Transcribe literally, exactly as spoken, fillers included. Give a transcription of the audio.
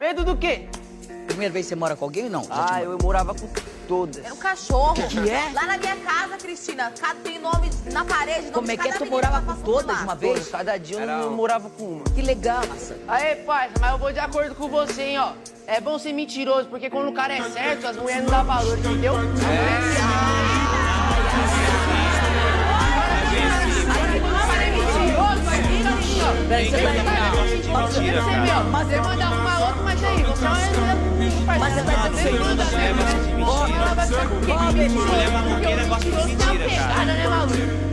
Medo do quê? Primeira vez que você mora com alguém ou não? Ah, eu morava com todas. Era um cachorro. Que é? Lá na minha casa, Cristina, cada- tem nome na parede, nome Como de é que é? cada Tu menina morava que com passou por todas lá. de uma vez? Todas, cada dia eu Era não um- morava com uma. Que legal, maçã. Aê, parça, mas eu vou de acordo com você, hein, ó. É bom ser mentiroso, porque quando o cara é certo, as mulheres não dão valor, entendeu? É. Peraí, você tá... Mentira, cara. Mas você manda arrumar outro, mas aí, você é uma... Mas você tá dizendo Você é de mentira. Ó, beleza. Mulher maloqueira gosta de mentira, cara. Pegada, né, maluco?